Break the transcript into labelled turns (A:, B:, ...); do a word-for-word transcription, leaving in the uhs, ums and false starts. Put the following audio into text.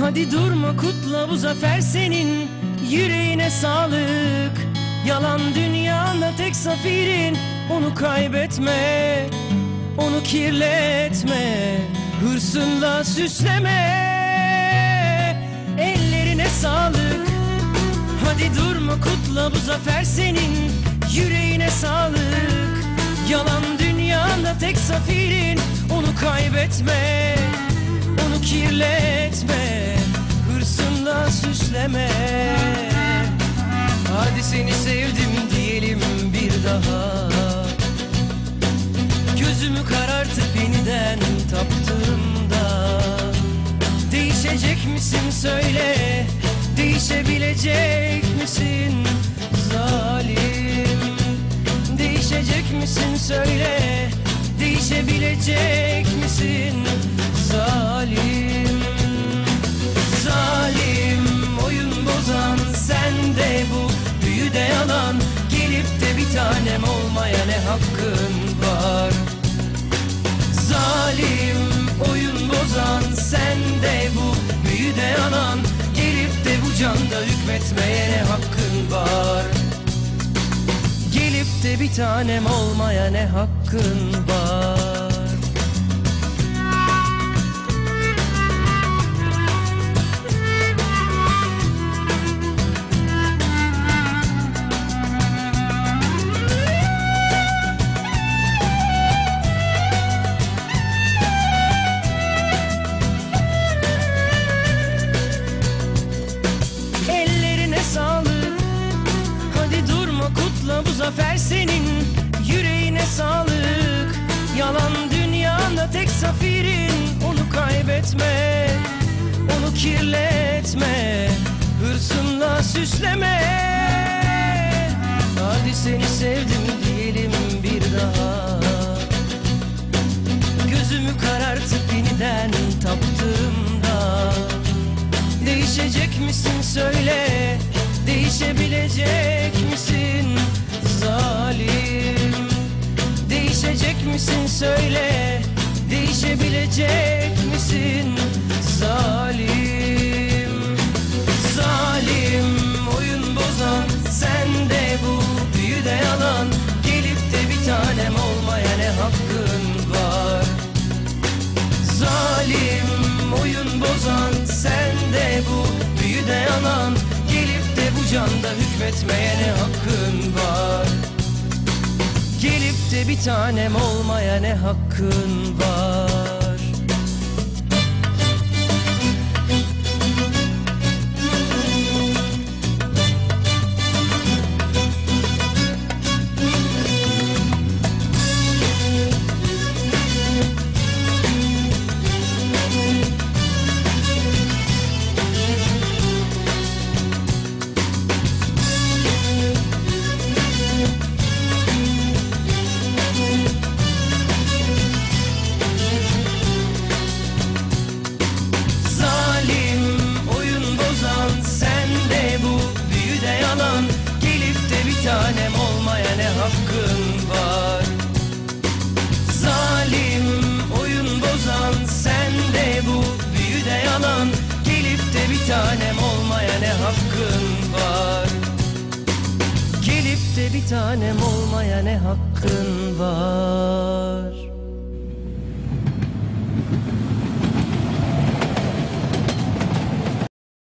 A: Hadi durma, kutla, bu zafer senin. Yüreğine sağlık. Yalan dünyanda tek zaferin. Onu kaybetme, onu kirletme, hırsınla süsleme. Ellerine sağlık. Hadi durma, kutla, bu zafer senin. Yüreğine sağlık. Yalan dünyanda tek zaferin. Onu kaybetme, onu kirletme, hırsınla süsleme. Hadi seni sevdim diyelim bir daha. Gözümü karartıp yeniden taptığımda, değişecek misin söyle, değişebilecek misin zalim? Değişecek misin söyle, değişebilecek misin zalim? Zalim, oyun bozan sen de bu büyüde yalan. Gelip de bir tanem olmaya ne hakkın var? Zalim, oyun bozan sen de bu büyüde yalan. Gelip de bu canda hükmetmeye ne hakkın var? Gelip de bir tanem olmaya ne hakkın var? Ellerine sağlık. Hadi durma, kutla, bu zafer senin. Yüreğine sağlık. Yalan dünyanda tek zaferin. Onu kaybetme, onu kirletme, hırsınla süsleme. Hadi seni sevdim diyelim bir daha. Gözümü karartıp yeniden taptığımda, değişecek misin söyle, değişebilecek misin zalim? Değişecek misin söyle, değişebilecek misin zalim? Zalim, oyun bozan sen de bu büyüde yalan. Gelip de bir tanem olmaya ne hakkın var? Zalim, oyun bozan sen de bu büyüde yalan. Gelip de bu canda hükmetmeye ne hakkın var? Gelip de bir tanem olmaya ne hakkın var? Tanem olmaya ne hakkın var? Zalim, oyun bozan sen de bu büyüde yalan. Gelip de bir tanem olmaya ne hakkın var? Gelip de bir tanem olmaya ne hakkın var?